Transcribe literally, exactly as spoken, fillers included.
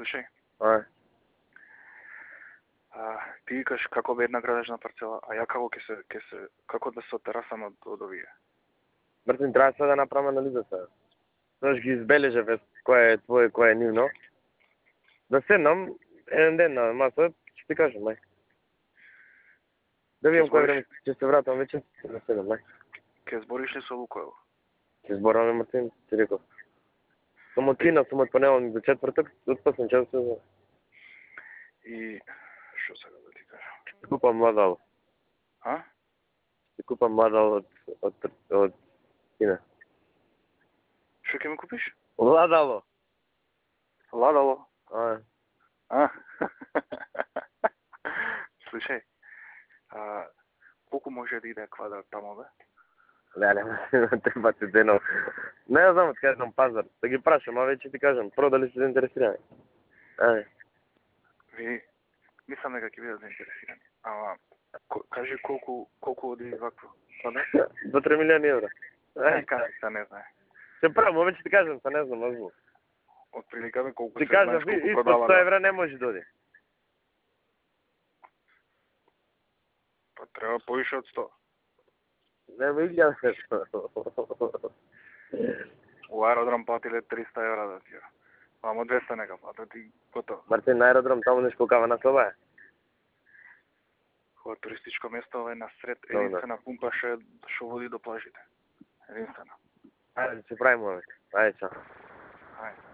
Слушај, А, а, ти викаш како бе една градежна парцела, а ја како ќе се, ќе се, како да се отерасам од, од овие? Мартин, трябва сега да направим анализа сега. Знаеш ги избележа вест кој е твое, кој е нивно. Да седнам еден ден на маса, ќе ти кажам, мај. Да видам кој време ќе се вратам вече, да седнам, мај. Ке збориш ли со Лукоел? Ќе збораме, Мартин, ти реков. Сум од Кина, сум од понеделник до четвртак, отпасен час се знае. И што сега да ти кажам? Ќе купам младал. А? Ќе купам младал од од од Кина. Што ќе ми купиш? Владало. Ладало. А, А? Слушај, а, колку може да иде квадрат тамо, бе? леле, треба ти денов. Не знам од кај знам пазар. Да ги прашам, а веќе ти кажам, про дали се заинтересирани. Ај, Ви, мислам дека ќе бидат заинтересирани. Ама, ко, кажи колку, колку оди вакво квадрат? до три милиони евра. Ај, Ај, кажи, се не знае. ќе правам, веќе ти кажам, се не знам, озбил. Од прилика бе колку Ти се кажам, знаеш колку испод продава. сто евра не може да оди. Па треба повише од сто. Не ме илјада. У аеродром платиле триста евра да ти. Мамо двеста нека плата, ти готово. Мартин, на аеродром таму неш колкава на слаба е. Кога туристичко место ова е насред Добро. единствена пумпа што што води до плажите. Единствена. Ајде, ќе правиме, бе. Ајде, чао. Ајде.